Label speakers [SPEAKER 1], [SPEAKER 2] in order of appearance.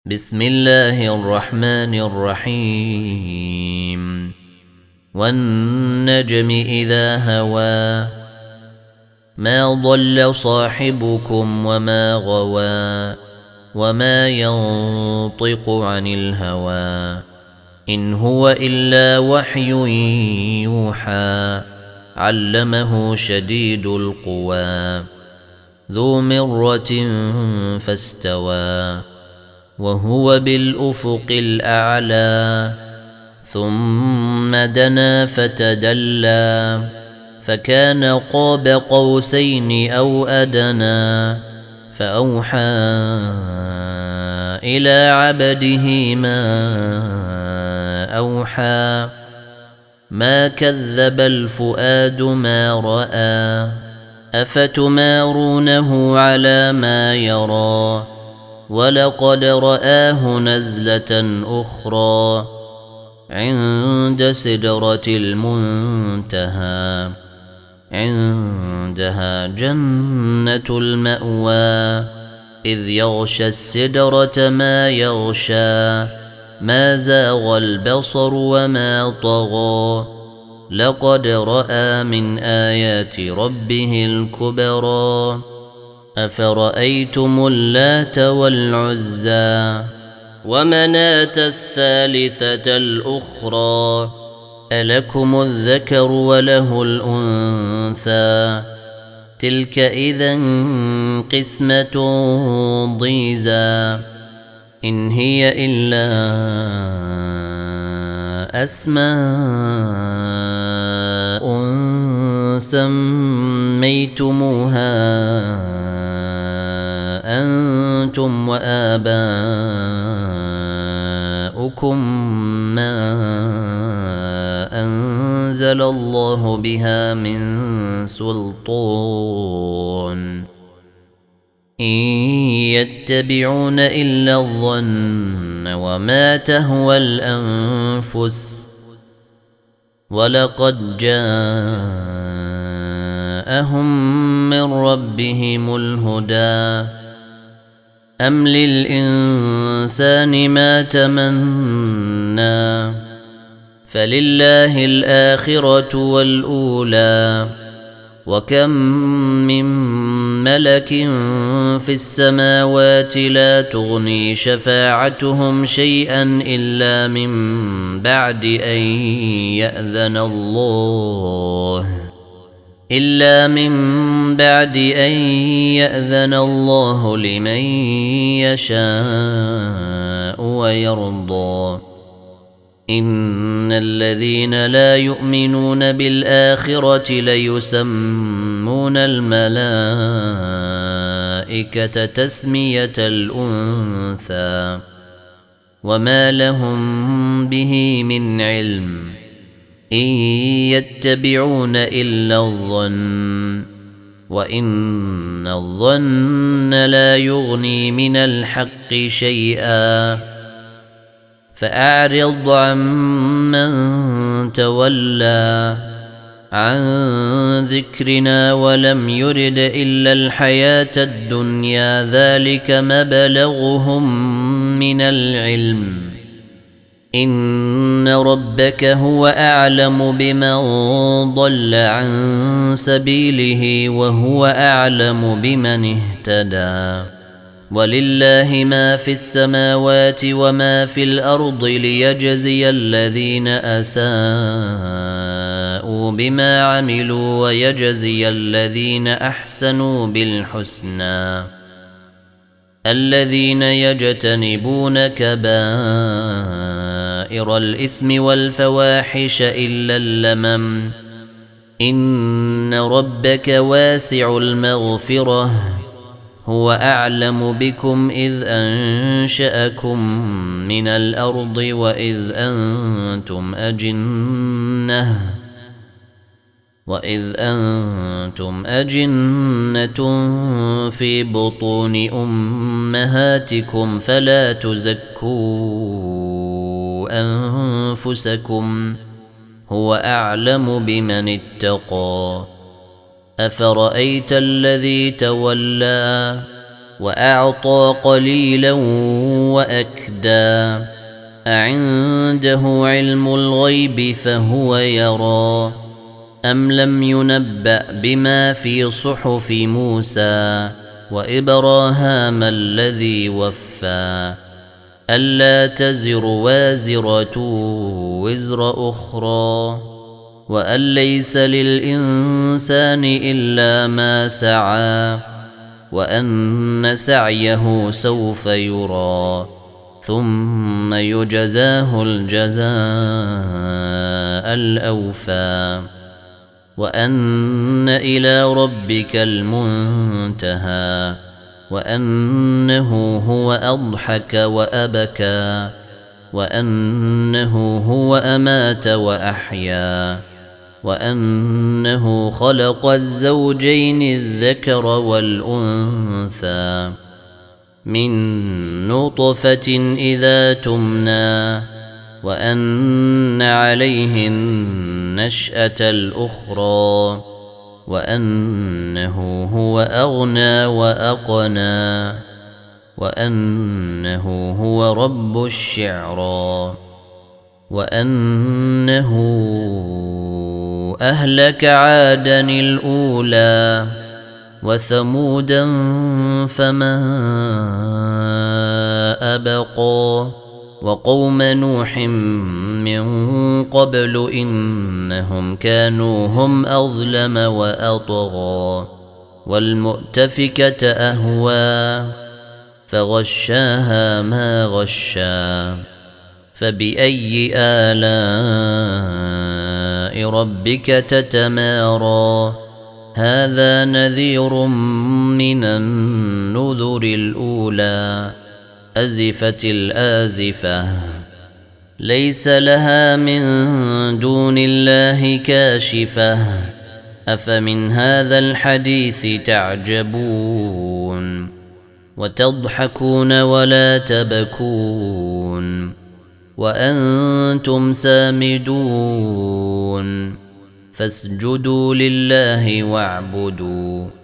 [SPEAKER 1] بسم الله الرحمن الرحيم والنجم إذا هوى ما ضل صاحبكم وما غوى وما ينطق عن الهوى إن هو إلا وحي يوحى علمه شديد القوى ذو مرة فاستوى وهو بالأفق الأعلى ثم دنا فتدلى فكان قاب قوسين أو أدنى فأوحى إلى عبده ما أوحى ما كذب الفؤاد ما رأى أفتمارونه على ما يرى ولقد رآه نزلة أخرى عند سدرة المنتهى عندها جنة المأوى إذ يغشى السدرة ما يغشى ما زاغ البصر وما طغى لقد رأى من آيات ربه الكبرى أفرأيتم اللات والعزى ومناة الثالثة الأخرى ألكم الذكر وله الأنثى تلك إذا قسمة ضيزى إن هي إلا أسماء سميتموها أنتم وآباؤكم ما أنزل الله بها من سلطان إن يتبعون إلا الظن وما تهوى الأنفس ولقد جاءهم من ربهم الهدى أم للإنسان ما تمنى فلله الآخرة والأولى وكم من ملك في السماوات لا تغني شفاعتهم شيئا إلا من بعد أن يأذن الله لمن يشاء ويرضى إن الذين لا يؤمنون بالآخرة ليسمون الملائكة تسمية الأنثى وما لهم به من علم إن يتبعون إلا الظن وإن الظن لا يغني من الحق شيئا فأعرض عمن تولى عن ذكرنا ولم يرد إلا الحياة الدنيا ذلك مبلغهم من العلم إن ربك هو أعلم بمن ضل عن سبيله وهو أعلم بمن اهتدى ولله ما في السماوات وما في الأرض ليجزي الذين أساءوا بما عملوا ويجزي الذين أحسنوا بالحسنى الذين يجتنبون كبائر الإثم والفواحش إلا اللمم إن ربك واسع المغفرة هو أعلم بكم إذ أنشأكم من الأرض وإذ أنتم أجنة في بطون أمهاتكم فلا تزكوا أنفسكم هو أعلم بمن اتقى أفرأيت الذي تولى وأعطى قليلا وأكدى أعنده علم الغيب فهو يرى أم لم ينبأ بما في صحف موسى وإبراهام الذي وفى ألا تزر وازرة وزر أخرى وأن ليس للإنسان إلا ما سعى وأن سعيه سوف يرى ثم يجزاه الجزاء الأوفى وأن إلى ربك المنتهى وأنه هو أضحك وأبكى وأنه هو أمات وأحيا وأنه خلق الزوجين الذكر والأنثى من نطفة إذا تمنى وأن عليه النشأة الأخرى وأنه هو أغنى وأقنى وأنه هو رب الشعرى وأنه أهلك عادا الأولى وثمودا فما أبقى وقوم نوح من قبل إنهم كانوا هم أظلم وأطغى والمؤتفكة أهوى فغشاها ما غشا فبأي آلاء ربك تتمارى هذا نذير من النذر الأولى أزفت الآزفة ليس لها من دون الله كاشفة أفمن هذا الحديث تعجبون وتضحكون ولا تبكون وأنتم سامدون فاسجدوا لله واعبدوا